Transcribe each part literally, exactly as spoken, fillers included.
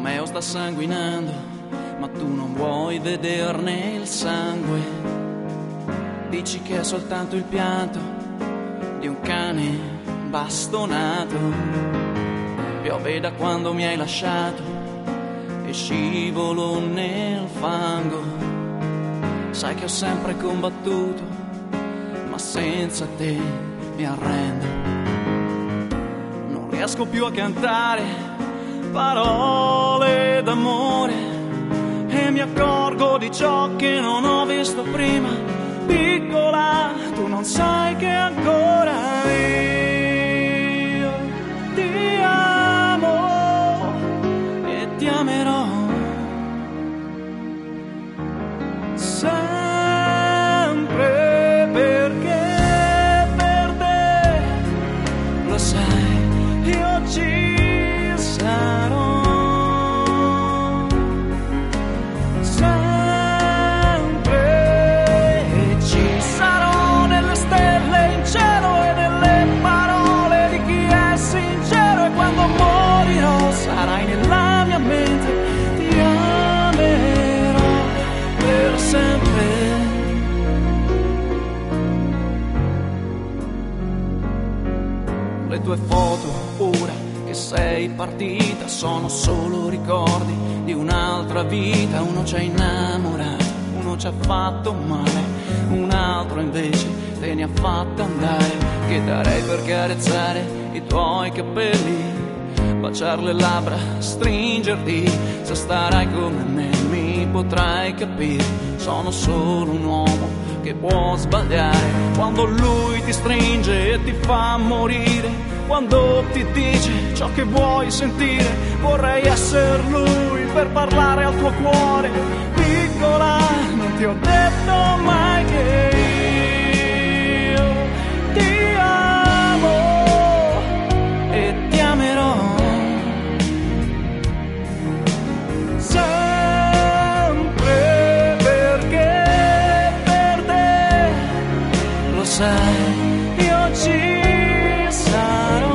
Romeo sta sanguinando, ma tu non vuoi vederne il sangue. Dici che è soltanto il pianto di un cane bastonato. Piove da quando mi hai lasciato e scivolo nel fango. Sai che ho sempre combattuto, ma senza te mi arrendo. Non riesco più a cantare parole d'amore e mi accorgo di ciò che non ho visto prima. Piccola, tu non sai che ancora io ti amo e ti amerò sempre, perché per te, lo sai, io ci sarò. Sarai nella mia mente, ti amerò per sempre. Le tue foto, ora che sei partita, sono solo ricordi di un'altra vita. Uno ci ha innamorato, uno ci ha fatto male, un altro invece te ne ha fatta andare. Che darei per carezzare i tuoi capelli, baciare le labbra, stringerti. Se starai come me mi potrai capire. Sono solo un uomo che può sbagliare. Quando lui ti stringe e ti fa morire, quando ti dice ciò che vuoi sentire, vorrei essere lui per parlare al tuo cuore. Piccola, non ti ho detto mai che io ti amo e ti amerò sempre, perché per te, lo sai, io ci sarò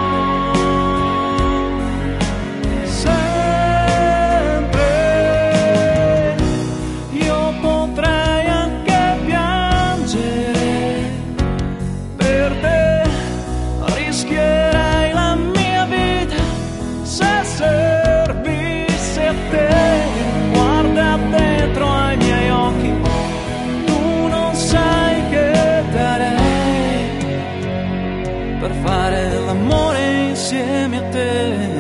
sempre. Io potrei anche piangere per te, rischierei la mia vita se servisse a te. Guarda dentro ai miei occhi, tu non sai che darei per fare l'amore insieme a te.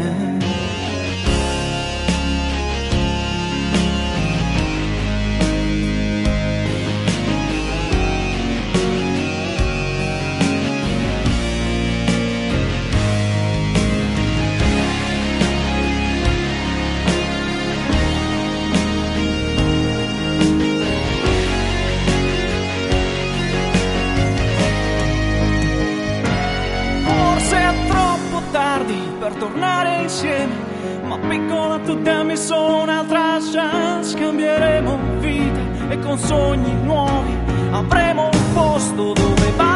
Per tornare insieme, ma piccola, tu dammi solo un'altra chance. Cambieremo vita e con sogni nuovi avremo un posto dove va